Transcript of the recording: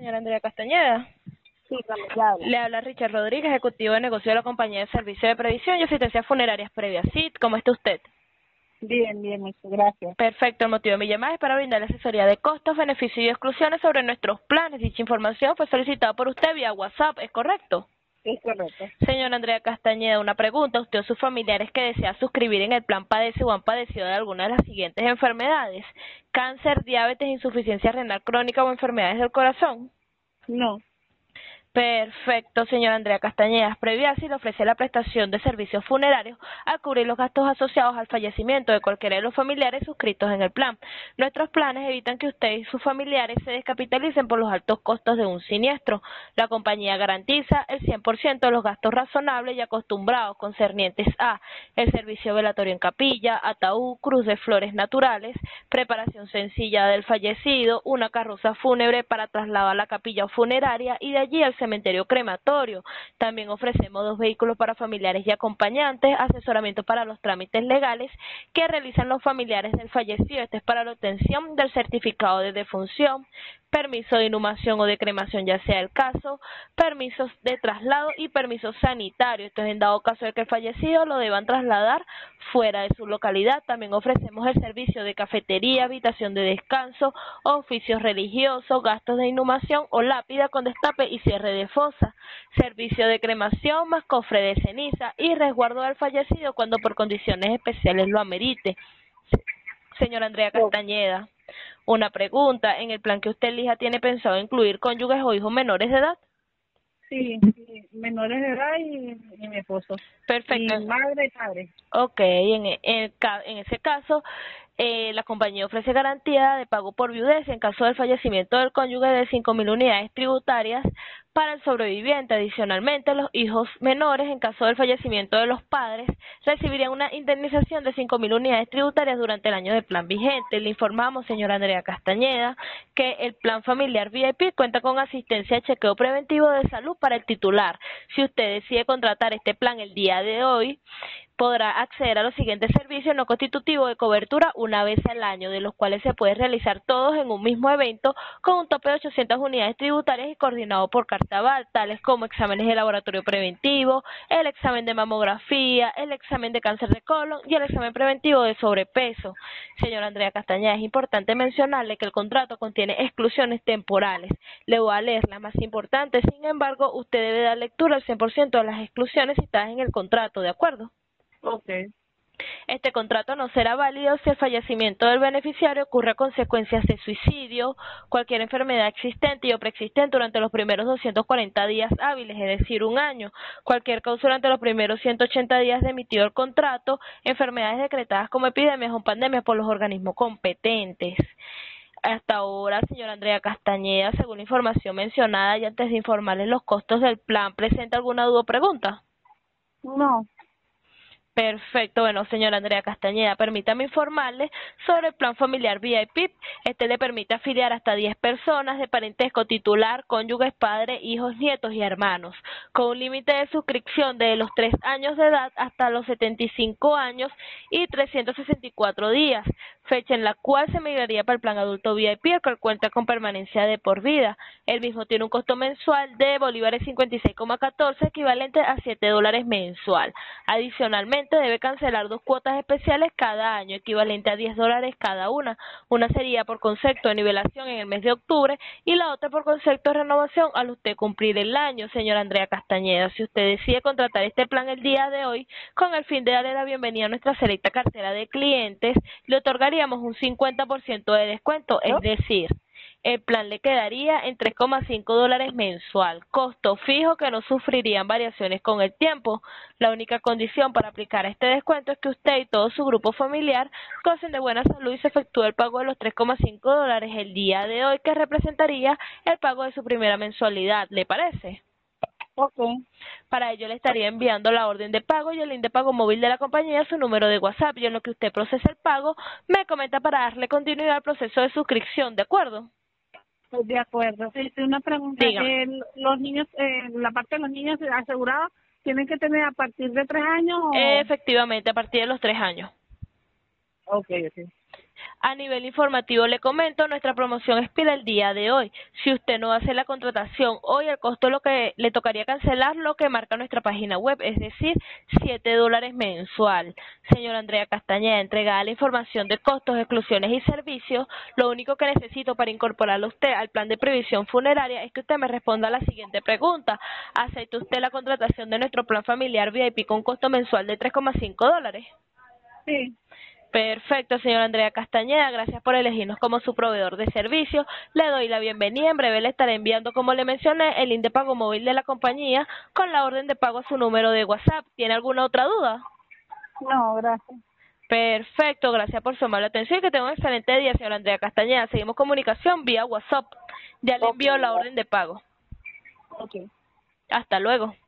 Señora Andrea Castañeda. Sí, cuando ya habla. Le habla Richard Rodríguez, ejecutivo de negocio de la compañía de servicio de previsión y asistencia funerarias previa CIT. ¿Cómo está usted? Bien, muchas gracias. Perfecto, el motivo de mi llamada es para brindarle asesoría de costos, beneficios y exclusiones sobre nuestros planes. Dicha información fue solicitada por usted vía WhatsApp, ¿es correcto? Es correcto. Señora Andrea Castañeda, una pregunta. ¿Usted o sus familiares que desea suscribir en el plan padece o han padecido de alguna de las siguientes enfermedades? Cáncer, diabetes, insuficiencia renal crónica o enfermedades del corazón. No. Perfecto, señora Andrea Castañeda. Previasi le ofrece la prestación de servicios funerarios a cubrir los gastos asociados al fallecimiento de cualquiera de los familiares suscritos en el plan. Nuestros planes evitan que usted y sus familiares se descapitalicen por los altos costos de un siniestro. La compañía garantiza el 100% de los gastos razonables y acostumbrados concernientes a el servicio velatorio en capilla, ataúd, cruz de flores naturales, preparación sencilla del fallecido, una carroza fúnebre para trasladar a la capilla funeraria y de allí al cementerio crematorio. También ofrecemos 2 vehículos para familiares y acompañantes, asesoramiento para los trámites legales que realizan los familiares del fallecido. Este es para la obtención del certificado de defunción, permiso de inhumación o de cremación, ya sea el caso, permisos de traslado y permisos sanitarios. Esto es en dado caso de que el fallecido lo deban trasladar fuera de su localidad. También ofrecemos el servicio de cafetería, habitación de descanso, oficios religiosos, gastos de inhumación o lápida con destape y cierre de fosa, servicio de cremación más cofre de ceniza y resguardo del fallecido cuando por condiciones especiales lo amerite. Señora Andrea Castañeda, una pregunta. ¿En el plan que usted elija tiene pensado incluir cónyuges o hijos menores de edad? Sí, menores de edad y mi esposo. Perfecto. Y madre y padre. Ok, en ese caso, la compañía ofrece garantía de pago por viudez en caso del fallecimiento del cónyuge de 5.000 unidades tributarias para el sobreviviente. Adicionalmente, los hijos menores, en caso del fallecimiento de los padres, recibirían una indemnización de 5.000 unidades tributarias durante el año del plan vigente. Le informamos, señora Andrea Castañeda, que el plan familiar VIP cuenta con asistencia de chequeo preventivo de salud para el titular. Si usted decide contratar este plan el día de hoy, podrá acceder a los siguientes servicios no constitutivos de cobertura una vez al año, de los cuales se puede realizar todos en un mismo evento con un tope de 800 unidades tributarias y coordinado por Cartaval, tales como exámenes de laboratorio preventivo, el examen de mamografía, el examen de cáncer de colon y el examen preventivo de sobrepeso. Señora Andrea Castañeda, es importante mencionarle que el contrato contiene exclusiones temporales. Le voy a leer las más importantes, sin embargo, usted debe dar lectura al 100% de las exclusiones citadas en el contrato, ¿de acuerdo? Okay. Este contrato no será válido si el fallecimiento del beneficiario ocurre a consecuencias de suicidio, cualquier enfermedad existente y o preexistente durante los primeros 240 días hábiles, es decir, un año, cualquier causa durante los primeros 180 días de emitido el contrato, enfermedades decretadas como epidemias o pandemias por los organismos competentes. Hasta ahora, señora Andrea Castañeda, según la información mencionada y antes de informarles los costos del plan, ¿presenta alguna duda o pregunta? No. Perfecto, bueno, señora Andrea Castañeda, permítame informarle sobre el plan familiar VIP. Este le permite afiliar hasta 10 personas de parentesco titular, cónyuges, padres, hijos, nietos y hermanos, con un límite de suscripción de los 3 años de edad hasta los 75 años y 364 días, fecha en la cual se migraría para el plan adulto VIP, el cual cuenta con permanencia de por vida. El mismo tiene un costo mensual de bolívares 56,14, equivalente a $7 mensual. Adicionalmente, debe cancelar 2 cuotas especiales cada año, equivalente a $10 cada una. Una sería por concepto de nivelación en el mes de octubre y la otra por concepto de renovación al usted cumplir el año, señora Andrea Castañeda. Si usted decide contratar este plan el día de hoy, con el fin de darle la bienvenida a nuestra selecta cartera de clientes, le otorgaríamos un 50% de descuento, es decir, el plan le quedaría en $3,5 mensual, costo fijo que no sufrirían variaciones con el tiempo. La única condición para aplicar este descuento es que usted y todo su grupo familiar gocen de buena salud y se efectúe el pago de los $3,5 el día de hoy, que representaría el pago de su primera mensualidad. ¿Le parece? Okay. Para ello le estaría enviando la orden de pago y el link de pago móvil de la compañía a su número de WhatsApp, y en lo que usted procesa el pago, me comenta para darle continuidad al proceso de suscripción, ¿de acuerdo? De acuerdo. Una pregunta. Dígame. Los niños, la parte de los niños asegurados, ¿tienen que tener a partir de 3 años o...? Efectivamente, a partir de los 3 años. Okay. A nivel informativo le comento, nuestra promoción expira el día de hoy. Si usted no hace la contratación hoy, el costo lo que le tocaría cancelar lo que marca nuestra página web, es decir, $7 mensual. Señora Andrea Castañeda, entregada la información de costos, exclusiones y servicios, lo único que necesito para incorporarlo usted al plan de previsión funeraria es que usted me responda a la siguiente pregunta. ¿Acepta usted la contratación de nuestro plan familiar VIP con un costo mensual de $3,5? Sí. Perfecto, señora Andrea Castañeda, gracias por elegirnos como su proveedor de servicios. Le doy la bienvenida, en breve le estaré enviando, como le mencioné, el link de pago móvil de la compañía con la orden de pago a su número de WhatsApp. ¿Tiene alguna otra duda? No, gracias. Perfecto, gracias por su amable atención y que tenga un excelente día, señora Andrea Castañeda. Seguimos comunicación vía WhatsApp. Ya le envío la orden de pago. Ok. Hasta luego.